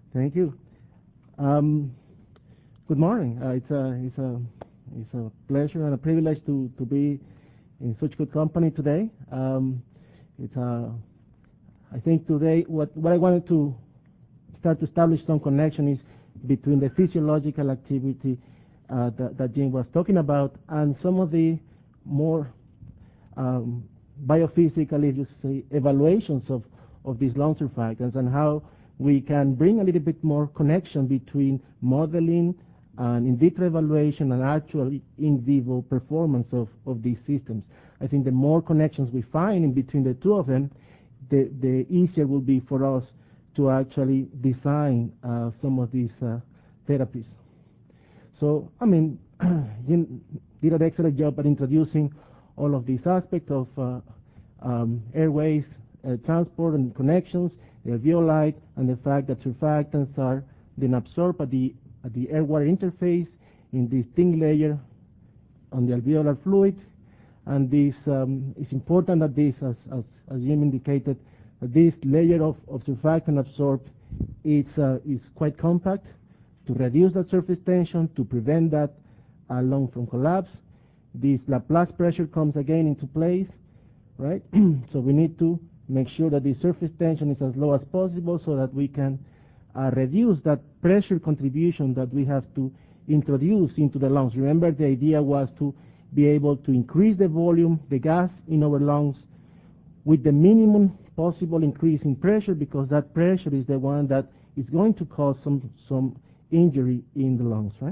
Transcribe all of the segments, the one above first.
Thank you. Good morning. It's a pleasure and a privilege to be in such good company today. I think today what I wanted to start to establish some connection is between the physiological activity that Jim was talking about and some of the more biophysical, if you say, evaluations of these lung surfactants and how we can bring a little bit more connection between modeling and in vitro evaluation and actual in vivo performance of these systems. I think the more connections we find in between the two of them, the easier will be for us to actually design some of these therapies. So, I mean, Jim did an excellent job at introducing all of these aspects of airways, transport and connections, the alveoli, and the fact that surfactants are then absorbed at the air-water interface in this thin layer on the alveolar fluid. And this it's important that this, as Jim indicated, this layer of surfactant absorbed is quite compact to reduce that surface tension, to prevent that lung from collapse. This Laplace pressure comes again into place, right? So we need to make sure that the surface tension is as low as possible so that we can reduce that pressure contribution that we have to introduce into the lungs. Remember, the idea was to be able to increase the volume, the gas in our lungs, with the minimum possible increase in pressure, because that pressure is the one that is going to cause some injury in the lungs, right?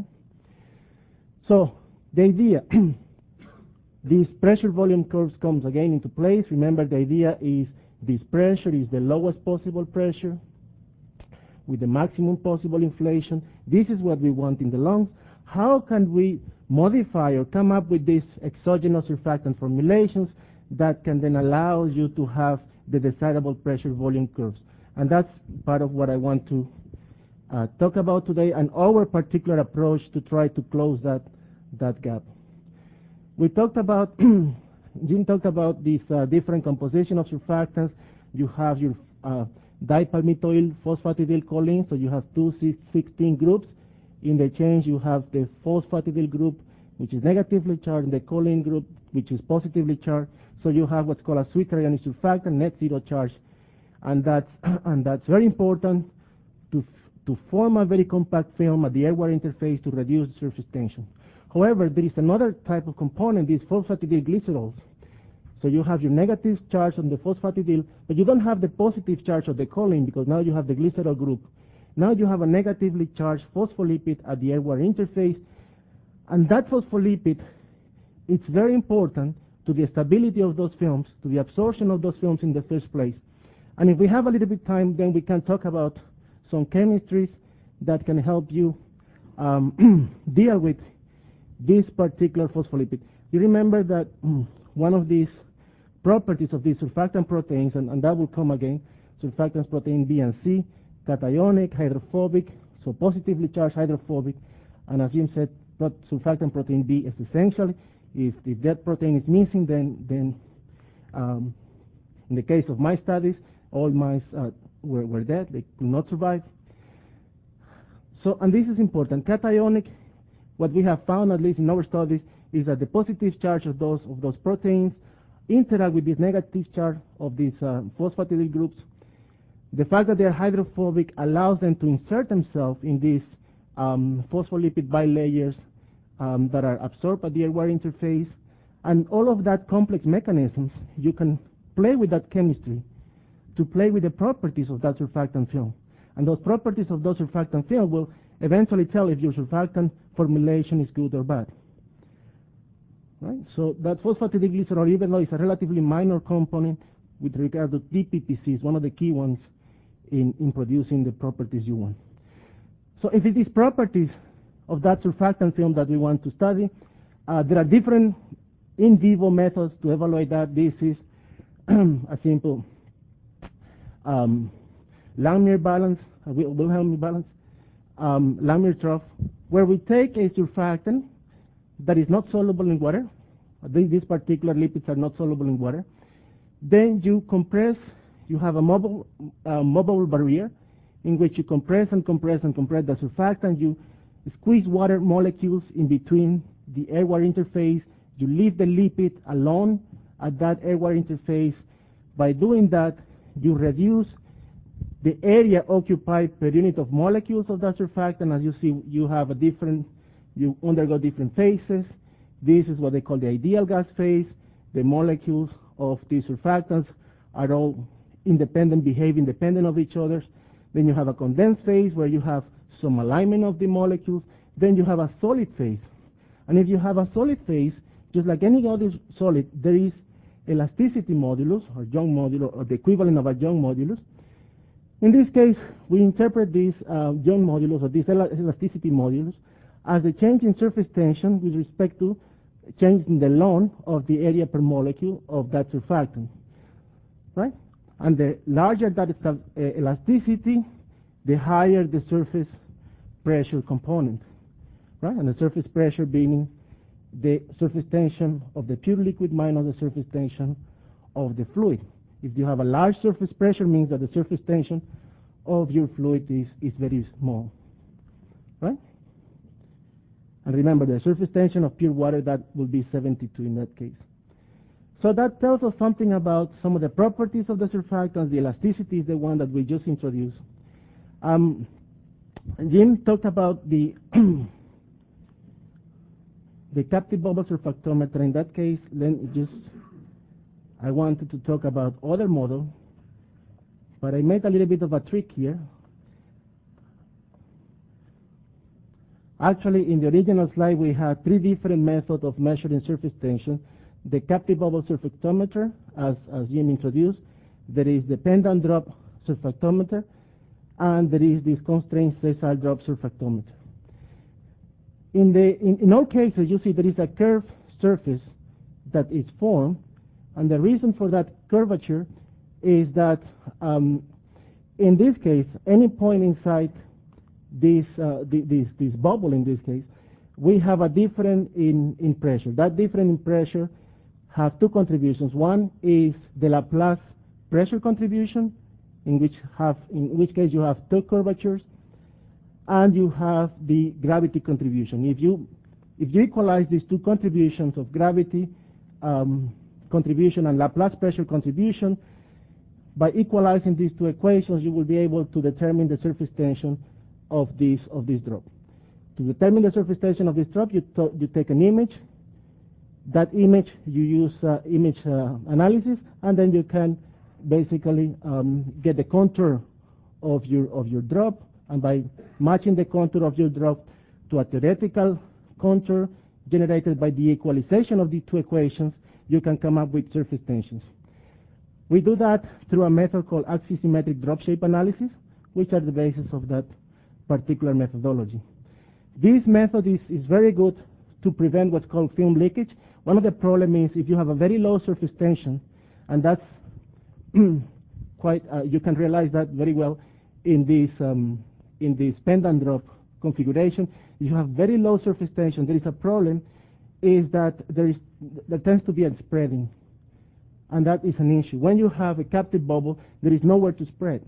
So the idea, these pressure volume curves comes again into place. Remember, the idea is this pressure is the lowest possible pressure with the maximum possible inflation. This is what we want in the lungs. How can we modify or come up with these exogenous surfactant formulations that can then allow you to have the desirable pressure volume curves? And that's part of what I want to talk about today, and our particular approach to try to close that gap. We talked about Jim talked about this different composition of surfactants. You have your dipalmitoyl phosphatidylcholine, so you have 2,16 groups. In the change, you have the phosphatidyl group, which is negatively charged, and the choline group, which is positively charged. So you have what's called a sweet ionic surfactant, net zero charge, and that's very important to form a very compact film at the air-water interface to reduce the surface tension. However, there is another type of component, these phosphatidyl glycerols. So you have your negative charge on the phosphatidyl, but you don't have the positive charge of the choline, because now you have the glycerol group. Now you have a negatively charged phospholipid at the air-water interface, and that phospholipid, it's very important to the stability of those films, to the absorption of those films in the first place. And if we have a little bit of time, then we can talk about some chemistries that can help you deal with this particular phospholipid. You remember that one of these properties of these surfactant proteins, and that will come again, surfactants protein B and C, cationic, hydrophobic, so positively charged hydrophobic, and as Jim said, surfactant protein B is essential. If that protein is missing, then in the case of my studies, all mice were dead, they could not survive. So, and this is important. Cationic, what we have found, at least in our studies, is that the positive charge of those proteins interact with this negative charge of these phosphatidyl groups. The fact that they are hydrophobic allows them to insert themselves in these phospholipid bilayers that are absorbed at the air-water interface, and all of that complex mechanisms, you can play with that chemistry to play with the properties of that surfactant film. And those properties of those surfactant film will eventually tell if your surfactant formulation is good or bad. Right? So that phosphatidylglycerol, even though it's a relatively minor component with regard to DPPC, is one of the key ones in producing the properties you want. So if it is properties of that surfactant film that we want to study, there are different in vivo methods to evaluate that. This is a simple Langmuir balance, Wilhelm balance, Langmuir trough, where we take a surfactant that is not soluble in water. These particular lipids are not soluble in water. Then you compress, you have a mobile barrier in which you compress and compress and compress the surfactant. You squeeze water molecules in between the air-water interface. You leave the lipid alone at that air-water interface. By doing that, you reduce the area occupied per unit of molecules of that surfactant. As you see, you undergo different phases. This is what they call the ideal gas phase. The molecules of these surfactants are all independent, behave independent of each other. Then you have a condensed phase where you have some alignment of the molecules. Then you have a solid phase. And if you have a solid phase, just like any other solid, there is elasticity modulus, or Young modulus, or the equivalent of a Young modulus. In this case, we interpret this Young modulus, or this elasticity modulus, as a change in surface tension with respect to change in the ln of the area per molecule of that surfactant, right? And the larger that elasticity, the higher the surface pressure component, right? And the surface pressure being the surface tension of the pure liquid minus the surface tension of the fluid. If you have a large surface pressure, means that the surface tension of your fluid is very small, right? And remember, the surface tension of pure water, that will be 72 in that case. So that tells us something about some of the properties of the surfactants. The elasticity is the one that we just introduced. Jim talked about the the captive bubble surfactometer. In that case, I wanted to talk about other model, but I made a little bit of a trick here. Actually, in the original slide, we had 3 different methods of measuring surface tension. The captive bubble surfactometer, as Jim introduced. There is the pendant drop surfactometer, and there is this constrained sessile drop surfactometer. In all cases, you see there is a curved surface that is formed, and the reason for that curvature is that in this case, any point inside this bubble, in this case, we have a difference in pressure. That difference in pressure has 2 contributions. One is the Laplace pressure contribution, in which case you have 2 curvatures, and you have the gravity contribution. If you equalize these 2 contributions of gravity contribution and Laplace pressure contribution, by equalizing these 2 equations, you will be able to determine the surface tension of this drop. To determine the surface tension of this drop, you take an image. That image, you use image analysis, and then you can basically get the contour of your drop, and by matching the contour of your drop to a theoretical contour generated by the equalization of the 2 equations, you can come up with surface tensions. We do that through a method called axisymmetric drop shape analysis, which are the basis of that particular methodology. This method is very good to prevent what's called film leakage. One of the problems is if you have a very low surface tension, and that's quite, you can realize that very well in this pendant drop configuration. If you have very low surface tension, there is a problem, is that there tends to be a spreading, and that is an issue. When you have a captive bubble, there is nowhere to spread.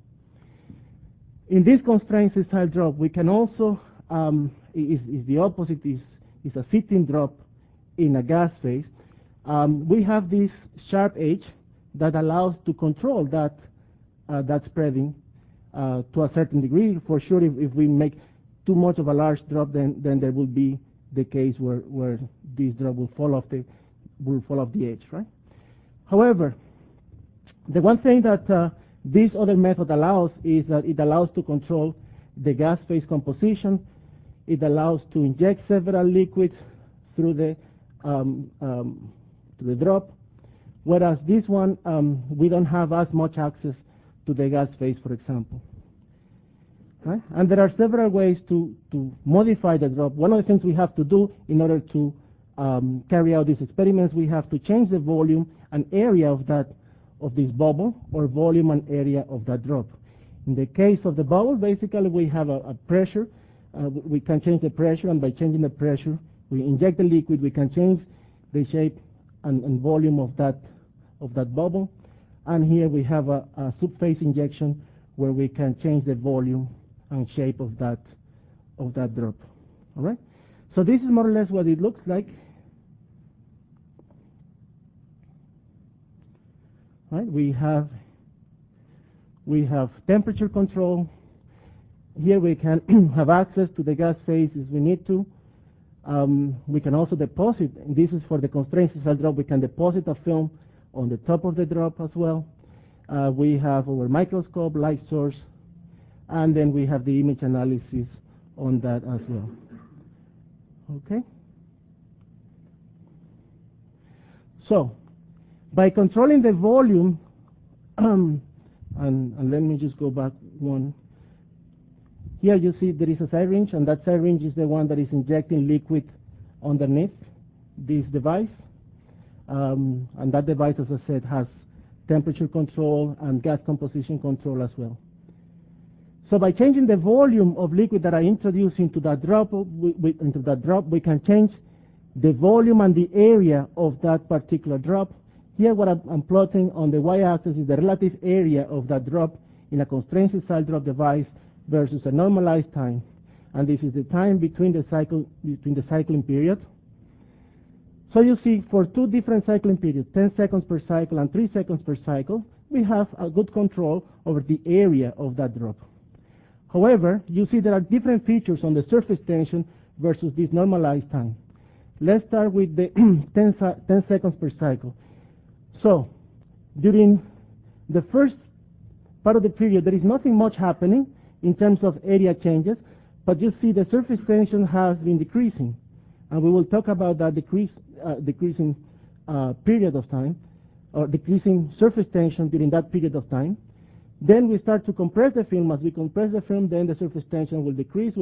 In this constrained sessile drop, we can also, is the opposite, is a sitting drop in a gas phase. We have this sharp edge that allows to control that spreading to a certain degree. For sure, if we make too much of a large drop, then there will be the case where this drop will fall off the edge, right? However, the one thing that this other method allows is that it allows to control the gas phase composition. It allows to inject several liquids through the drop, whereas this one, we don't have as much access to the gas phase, for example. Right? And there are several ways to modify the drop. One of the things we have to do in order to carry out these experiments, we have to change the volume and area of this bubble, or volume and area of that drop. In the case of the bubble, basically we have a pressure. We can change the pressure, and by changing the pressure, we inject the liquid. We can change the shape and volume of that bubble. And here we have a subphase injection, where we can change the volume and shape of that drop. All right? So this is more or less what it looks like. Right? We have temperature control. Here we can have access to the gas phase if we need to. We can also deposit, and this is for the constrained cell drop, we can deposit a film on the top of the drop as well. We have our microscope, light source, and then we have the image analysis on that as well. Okay? So, by controlling the volume, and let me just go back one. Here you see there is a syringe, and that syringe is the one that is injecting liquid underneath this device. And that device, as I said, has temperature control and gas composition control as well. So by changing the volume of liquid that I introduce into that drop, we can change the volume and the area of that particular drop. Here what I'm plotting on the y-axis is the relative area of that drop in a constrained cell drop device versus a normalized time. And this is the time between the cycling period. So you see, for two different cycling periods, 10 seconds per cycle and 3 seconds per cycle, we have a good control over the area of that drop. However, you see there are different features on the surface tension versus this normalized time. Let's start with the 10 seconds per cycle. So, during the first part of the period, there is nothing much happening in terms of area changes, but you see the surface tension has been decreasing. And we will talk about that decreasing period of time, or decreasing surface tension during that period of time. Then we start to compress the film. As we compress the film, then the surface tension will decrease.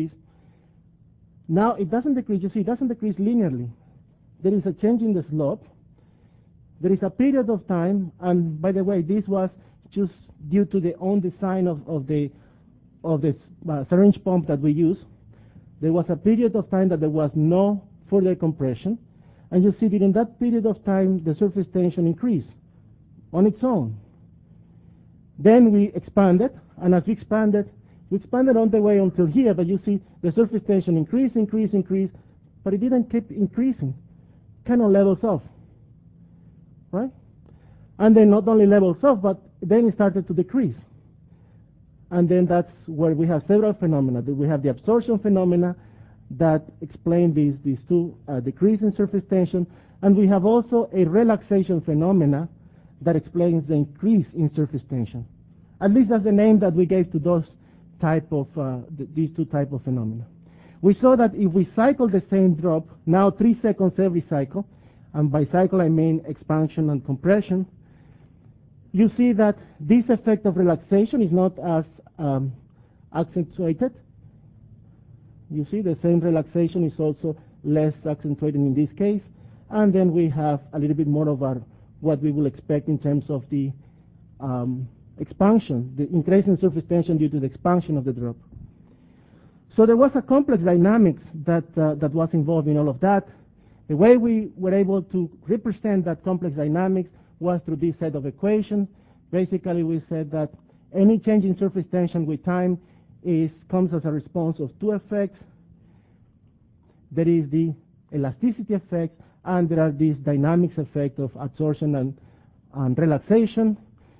Now it doesn't decrease, you see, it doesn't decrease linearly. There is a change in the slope. There is a period of time, and by the way, this was just due to the own design of the syringe pump that we use. There was a period of time that there was no further compression, and you see during that period of time the surface tension increased on its own. Then we expanded, and as we expanded all the way until here, but you see the surface tension increased, but it didn't keep increasing. Kind of levels off, right? And then not only levels off, but then it started to decrease. And then that's where we have several phenomena. We have the absorption phenomena that explain these two decrease in surface tension, and we have also a relaxation phenomena that explains the increase in surface tension. At least that's the name that we gave to those these two type of phenomena. We saw that if we cycle the same drop, now 3 seconds every cycle, and by cycle I mean expansion and compression, you see that this effect of relaxation is not as accentuated. You see the same relaxation is also less accentuated in this case, and then we have a little bit more of what we will expect in terms of the expansion, the increase in surface tension due to the expansion of the drop. So there was a complex dynamics that was involved in all of that. The way we were able to represent that complex dynamics was through this set of equations. Basically, we said that any change in surface tension with time comes as a response of two effects. There is the elasticity effect, and there are these dynamics effect of absorption and relaxation.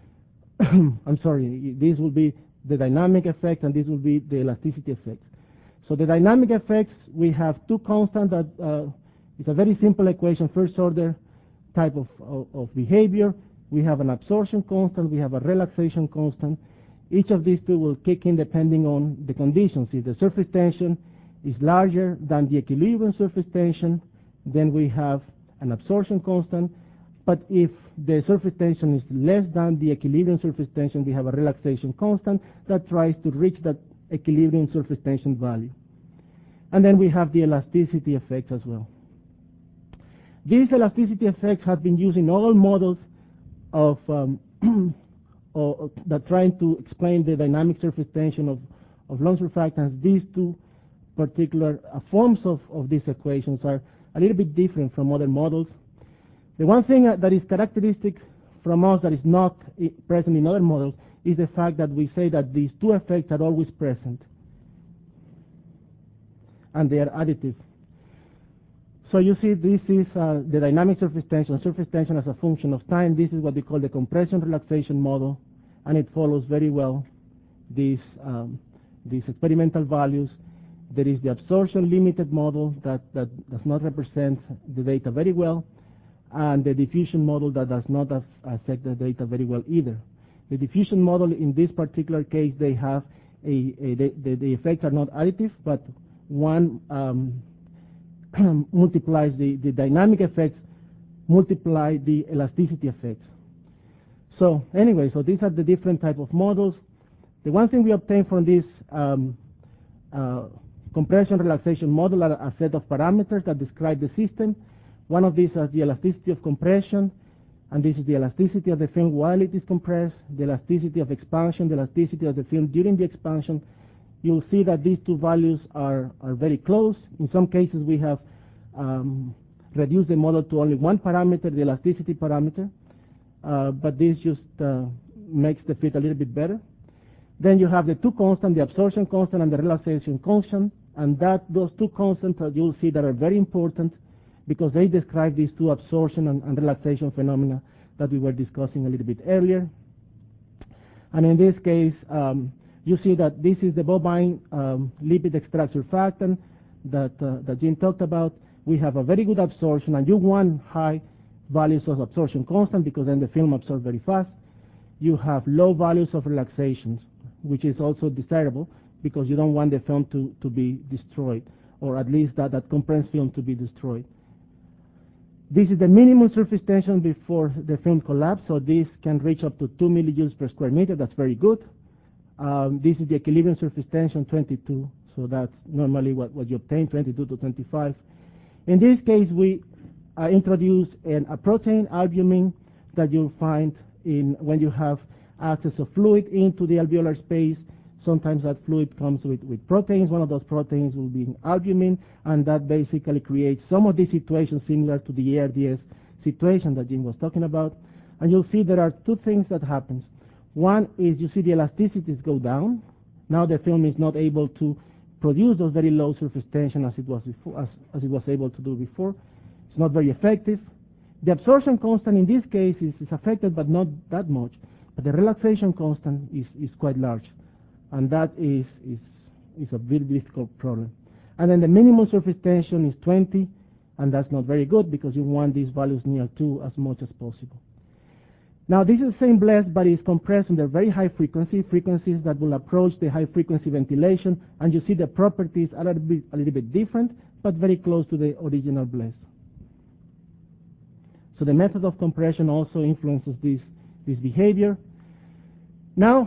I'm sorry, this will be the dynamic effect, and this will be the elasticity effect. So the dynamic effects, we have two constants that it's a very simple equation, first order type of behavior. We have an absorption constant, we have a relaxation constant. Each of these two will kick in depending on the conditions. If the surface tension is larger than the equilibrium surface tension, then we have an absorption constant. But if the surface tension is less than the equilibrium surface tension, we have a relaxation constant that tries to reach that equilibrium surface tension value. And then we have the elasticity effects as well. These elasticity effects have been used in all models of that trying to explain the dynamic surface tension of long surfactants. These two particular forms of these equations are a little bit different from other models. The one thing that is characteristic from us that is not present in other models is the fact that we say that these two effects are always present, and they are additive. So you see, this is the dynamic surface tension as a function of time. This is what we call the compression relaxation model, and it follows very well these experimental values. There is the absorption limited model that does not represent the data very well, and the diffusion model that does not affect the data very well either. The diffusion model, in this particular case, they have the effects are not additive, but one multiplies the dynamic effects, multiply the elasticity effects. So anyway, so these are the different type of models. The one thing we obtain from this compression relaxation model are a set of parameters that describe the system. One of these is the elasticity of compression, and this is the elasticity of the film while it is compressed, the elasticity of expansion, the elasticity of the film during the expansion. You'll see that these two values are very close. In some cases, we have reduced the model to only one parameter, the elasticity parameter, but this just makes the fit a little bit better. Then you have the two constants, the absorption constant and the relaxation constant, and those two constants you'll see that are very important because they describe these two absorption and relaxation phenomena that we were discussing a little bit earlier. And in this case, you see that this is the bovine lipid extract surfactant that Jim talked about. We have a very good absorption, and you want high values of absorption constant because then the film absorbs very fast. You have low values of relaxations, which is also desirable because you don't want the film to be destroyed, or at least that compressed film to be destroyed. This is the minimum surface tension before the film collapse, so this can reach up to 2 millijoules per square meter. That's very good. This is the equilibrium surface tension, 22, so that's normally what you obtain, 22 to 25. In this case, we introduce a protein, albumin, that you'll find when you have access of fluid into the alveolar space. Sometimes that fluid comes with proteins. One of those proteins will be albumin, and that basically creates some of these situations similar to the ARDS situation that Jim was talking about. And you'll see there are two things that happen. One is you see the elasticities go down. Now the film is not able to produce those very low surface tension as it was before, as it was able to do before. It's not very effective. The absorption constant in this case is affected, but not that much. But the relaxation constant is quite large, and that is a very difficult problem. And then the minimum surface tension is 20, and that's not very good because you want these values near 2 as much as possible. Now this is the same blast, but it's compressed under very high frequencies that will approach the high frequency ventilation, and you see the properties are a little bit different, but very close to the original blast. So the method of compression also influences this behavior. Now,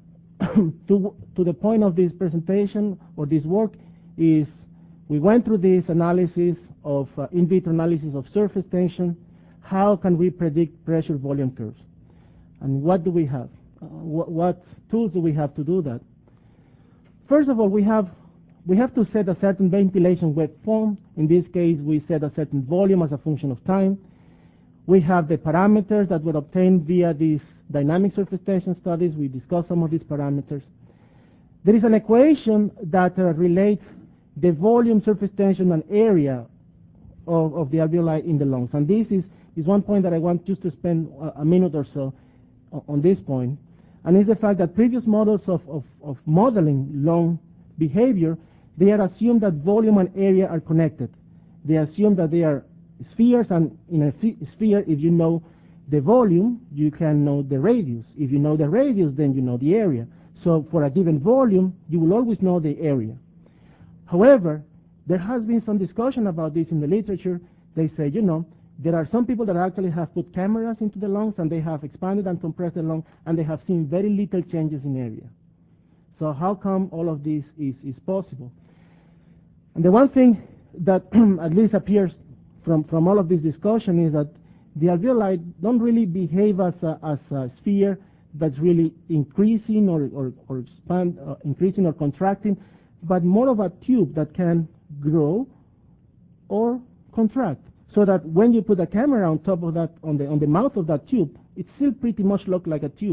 to the point of this presentation or this work is we went through this analysis of in vitro analysis of surface tension. How can we predict pressure volume curves? And what do we have? What tools do we have to do that? First of all, we have to set a certain ventilation wet form. In this case, we set a certain volume as a function of time. We have the parameters that were obtained via these dynamic surface tension studies. We discussed some of these parameters. There is an equation that relates the volume, surface tension, and area of the alveoli in the lungs. And this is one point that I want just to spend a minute or so on this point. And it's the fact that previous models of modeling lung behavior, they are assumed that volume and area are connected. They assume that they are spheres, and in a sphere, if you know the volume, you can know the radius. If you know the radius, then you know the area. So for a given volume, you will always know the area. However, there has been some discussion about this in the literature. They say, there are some people that actually have put cameras into the lungs, and they have expanded and compressed the lung, and they have seen very little changes in area. So how come all of this is possible? And the one thing that at least appears from all of this discussion is that the alveoli don't really behave as a sphere that's really increasing or expand, increasing or contracting, but more of a tube that can grow or contract. So that when you put a camera on top of that, on the mouth of that tube, it still pretty much looks like a tube.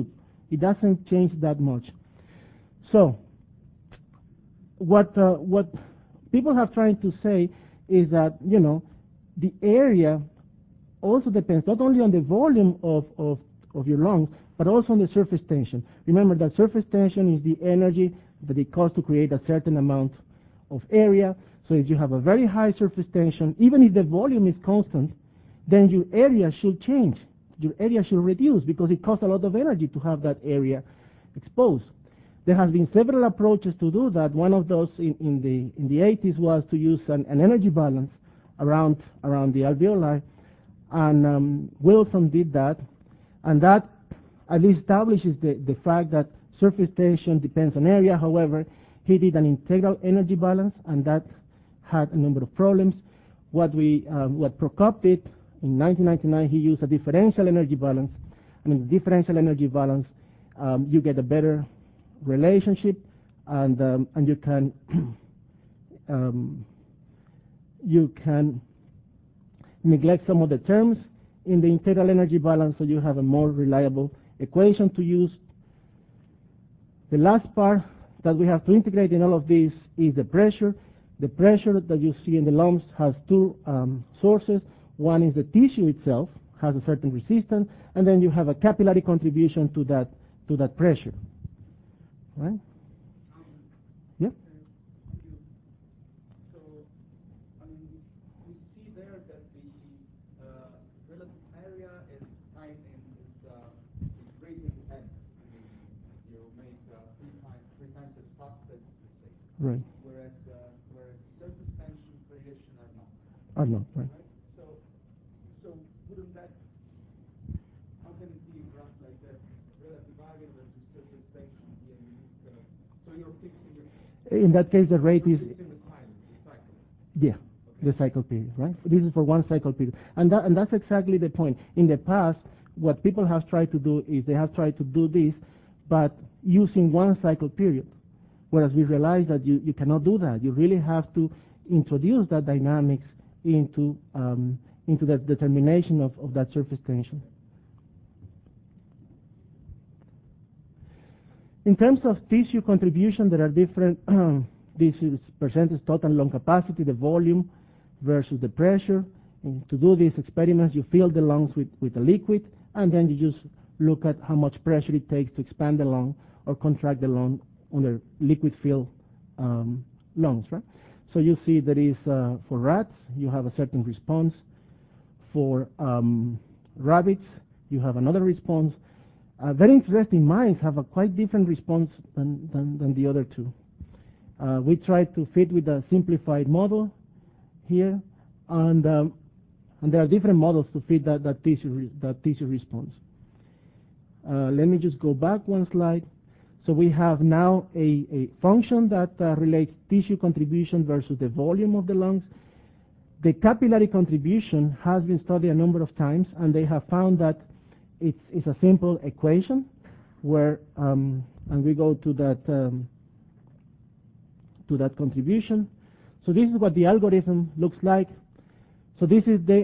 It doesn't change that much. So what people have tried to say is that, the area also depends not only on the volume of your lungs, but also on the surface tension. Remember that surface tension is the energy that it costs to create a certain amount of area. So if you have a very high surface tension, even if the volume is constant, then your area should change. Your area should reduce because it costs a lot of energy to have that area exposed. There has been several approaches to do that. One of those in the 80s was to use an energy balance around the alveoli, and Wilson did that, and that at least establishes the fact that surface tension depends on area. However, he did an integral energy balance, and that had a number of problems. What Prokop did in 1999, he used a differential energy balance. Differential energy balance, you get a better relationship, and you can you can neglect some of the terms in the integral energy balance, so you have a more reliable equation to use. The last part that we have to integrate in all of this is the pressure. The pressure that you see in the lungs has two sources. One is the tissue itself, has a certain resistance, and then you have a capillary contribution to that pressure. Right? Yeah. So, we see there that the relative area is gradient dependent. You make three times the stock that you say. Right. Whereas surface tension, radiation are not. Are not, right. So wouldn't that? How can it be graph like that? Relative area versus surface tension. So you're fixing your. In that case, the rate is. Fixing the time, the cycle. Yeah. The cycle period, right? This is for one cycle period. And that's exactly the point. In the past, what people have tried to do is they have tried to do this, but using one cycle period. Whereas we realize that you cannot do that. You really have to introduce that dynamics into the determination of that surface tension. In terms of tissue contribution, there are different. This is percentage total lung capacity, the volume versus the pressure. And to do these experiments, you fill the lungs with a liquid, and then you just look at how much pressure it takes to expand the lung or contract the lung under liquid-filled lungs, right? So you see there is, for rats, you have a certain response. For rabbits, you have another response. Very interesting, mice have a quite different response than the other two. We tried to fit with a simplified model here, and there are different models to fit that tissue response. Let me just go back one slide. So we have now a function that relates tissue contribution versus the volume of the lungs. The capillary contribution has been studied a number of times, and they have found that it's a simple equation where, and we go to that contribution. So this is what the algorithm looks like. So this is the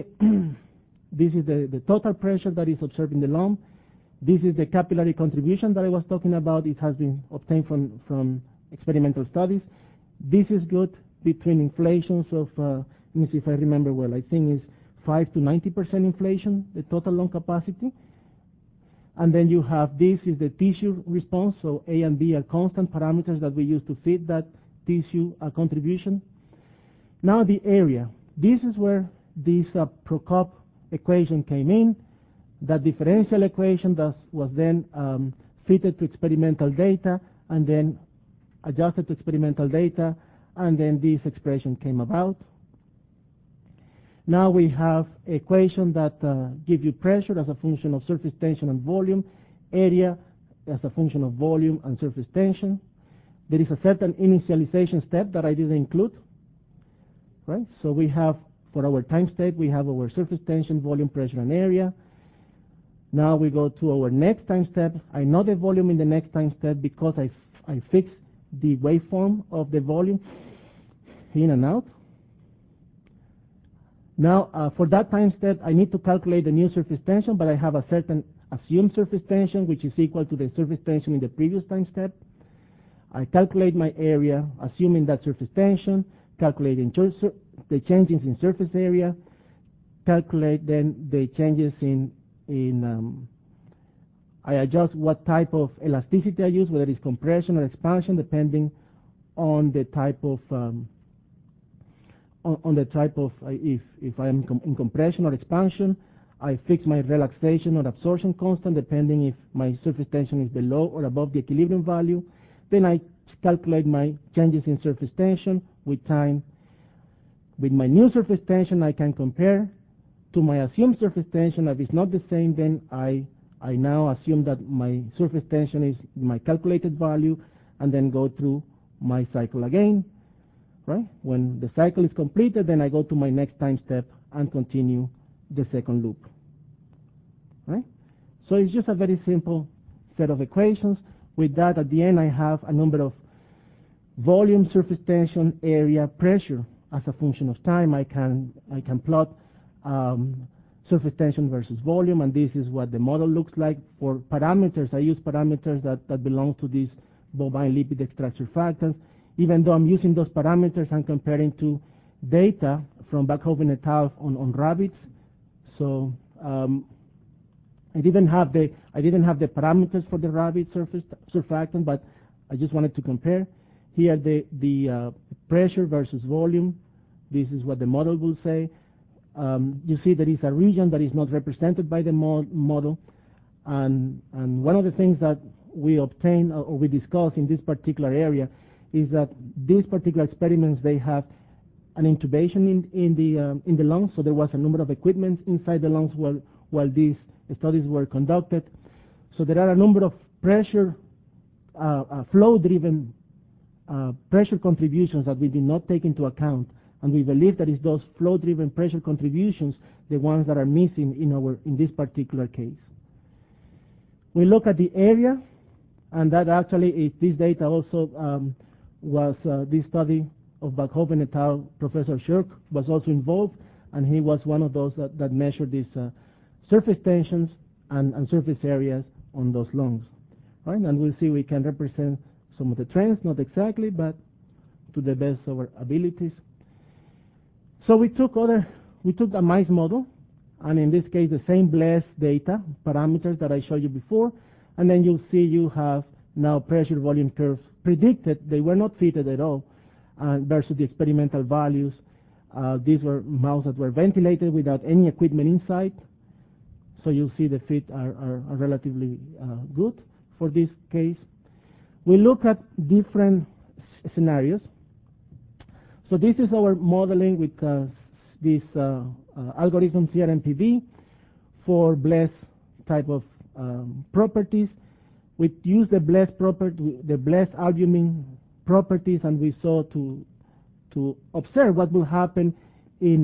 total pressure that is observed in the lung. This is the capillary contribution that I was talking about. It has been obtained from experimental studies. This is good between inflations of, let me see if I remember well, I think it's 5 to 90% inflation, the total lung capacity. And then you have this is the tissue response, so A and B are constant parameters that we use to fit that tissue contribution. Now the area. This is where this Prokop equation came in. That differential equation was then fitted to experimental data and then adjusted to experimental data, and then this expression came about. Now we have equation that give you pressure as a function of surface tension and volume, area as a function of volume and surface tension. There is a certain initialization step that I didn't include, right? So we have, for our time state, we have our surface tension, volume, pressure, and area. Now we go to our next time step. I know the volume in the next time step because I fix the waveform of the volume in and out. Now for that time step, I need to calculate the new surface tension, but I have a certain assumed surface tension, which is equal to the surface tension in the previous time step. I calculate my area, assuming that surface tension, calculating the changes in surface area, calculate then the changes I adjust what type of elasticity I use, whether it's compression or expansion, depending on the type of if I am in compression or expansion. I fix my relaxation or absorption constant depending if my surface tension is below or above the equilibrium value. Then I calculate my changes in surface tension with time. With my new surface tension, I can compare to my assumed surface tension. If it's not the same, then I now assume that my surface tension is my calculated value, and then go through my cycle again. Right? When the cycle is completed, then I go to my next time step and continue the second loop. Right? So it's just a very simple set of equations. With that, at the end, I have a number of volume, surface tension, area, pressure as a function of time. I can plot surface tension versus volume, and this is what the model looks like. For parameters, I use parameters that belong to these bovine lipid extract surfactants. Even though I'm using those parameters, I'm comparing to data from Backhoven et al. on rabbits. So I didn't have the parameters for the rabbit surfactant, but I just wanted to compare. Here the pressure versus volume. This is what the model will say. You see there is a region that is not represented by the model, and one of the things that we obtain or we discuss in this particular area is that these particular experiments, they have an intubation in the lungs. So there was a number of equipment inside the lungs while these studies were conducted. So there are a number of pressure flow-driven pressure contributions that we did not take into account, and we believe that it's those flow-driven pressure contributions, the ones that are missing in this particular case. We look at the area, and that actually is this data also was this study of Backhoven et al. Professor Shirk was also involved, and he was one of those that measured these surface tensions and surface areas on those lungs. Right? And we'll see we can represent some of the trends, not exactly, but to the best of our abilities. So we took a mice model, and in this case the same BLES data parameters that I showed you before, and then you'll see you have now pressure volume curves predicted. They were not fitted at all versus the experimental values. These were mouse that were ventilated without any equipment inside, so you'll see the fit are relatively good for this case. We look at different scenarios. So this is our modeling with this algorithm CRMPV for BLES type of properties. We use the BLES property, the BLES albumin properties, and we saw to observe what will happen in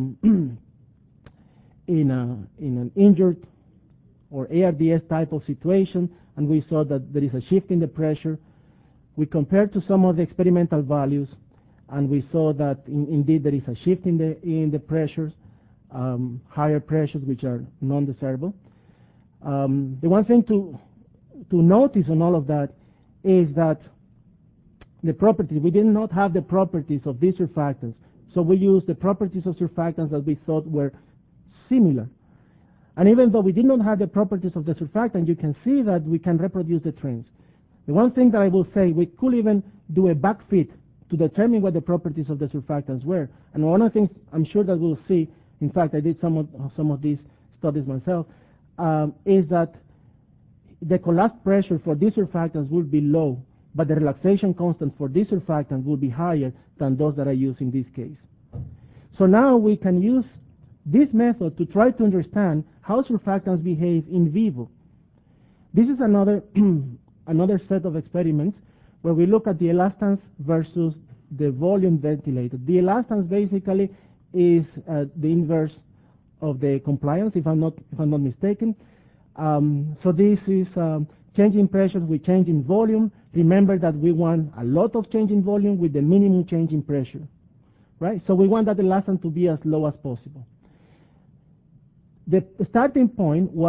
an injured or ARDS type of situation, and we saw that there is a shift in the pressure. We compared to some of the experimental values, and we saw that indeed there is a shift in the pressures, higher pressures which are non-desirable. The one thing to notice on all of that is that the properties, we did not have the properties of these surfactants, so we used the properties of surfactants that we thought were similar. And even though we did not have the properties of the surfactant, you can see that we can reproduce the trends. The one thing that I will say, we could even do a backfit to determine what the properties of the surfactants were. And one of the things I'm sure that we'll see, in fact I did some of these studies myself, is that the collapse pressure for these surfactants will be low, but the relaxation constant for these surfactants will be higher than those that I use in this case. So now we can use this method to try to understand how surfactants behave in vivo. This is another another set of experiments where we look at the elastance versus the volume ventilated. The elastance basically is the inverse of the compliance, if I'm not mistaken. So this is changing pressures with change in volume. Remember that we want a lot of change in volume with the minimum change in pressure, right? So we want that elastance to be as low as possible. The starting point was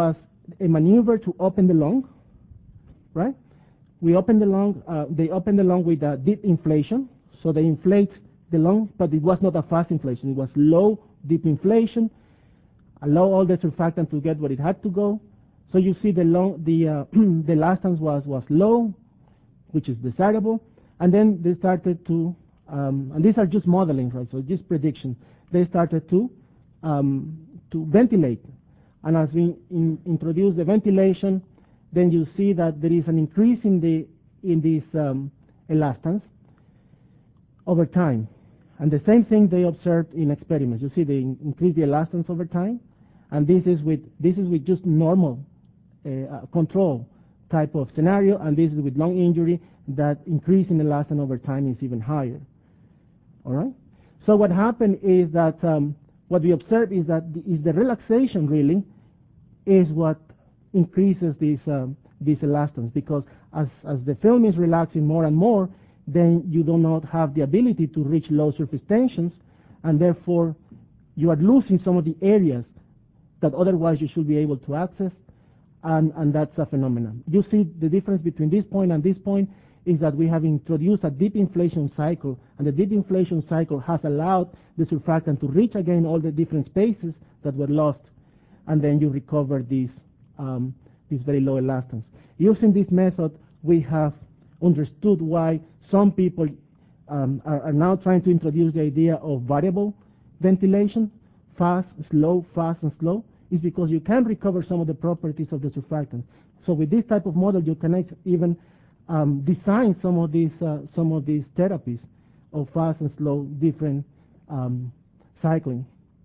a maneuver to open the lung, right? We open the lung, they open the lung with a deep inflation, so they inflate the lung, but it was not a fast inflation. It was low, deep inflation, allow all the surfactant to get where it had to go. So you see the elastance was low, which is desirable, and then they started to, and these are just modeling, right? So just prediction. They started to ventilate, and as we introduce the ventilation, then you see that there is an increase in this elastance over time, and the same thing they observed in experiments. You see they increase the elastance over time, and this is with just normal control type of scenario, and this is with lung injury. That increase in elastance over time is even higher. All right. So what happened is that what we observe is that the relaxation really is what increases this elastance, because as the film is relaxing more and more, then you do not have the ability to reach low surface tensions, and therefore you are losing some of the areas that otherwise you should be able to access, and that's a phenomenon. You see the difference between this point and this point is that we have introduced a deep inflation cycle, and the deep inflation cycle has allowed the surfactant to reach again all the different spaces that were lost, and then you recover this very low elastance. Using this method, we have understood why some people are now trying to introduce the idea of variable ventilation, fast, and slow, is because you can recover some of the properties of the surfactant. So with this type of model, you can even design some of these therapies of fast and slow, different cycling.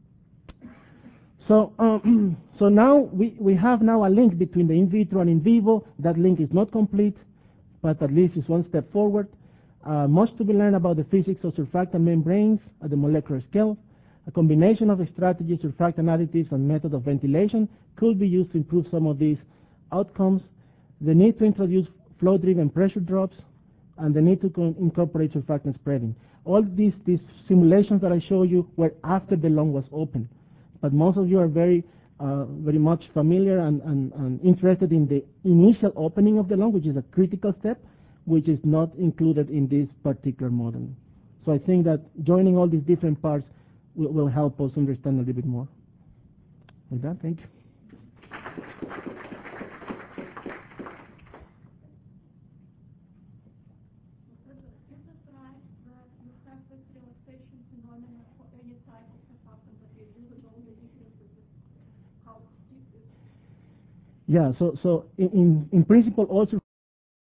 So so now we have now a link between the in vitro and in vivo. That link is not complete, but at least it's one step forward. Much to be learned about the physics of surfactant membranes at the molecular scale. A combination of strategies, surfactant additives, and method of ventilation could be used to improve some of these outcomes. The need to introduce flow-driven pressure drops, and the need to incorporate surfactant spreading. All these simulations that I show you were after the lung was open, but most of you are very much familiar and interested in the initial opening of the lung, which is a critical step, which is not included in this particular model. So I think that joining all these different parts will help us understand a little bit more. With that, thank you. Yeah, so in principle, also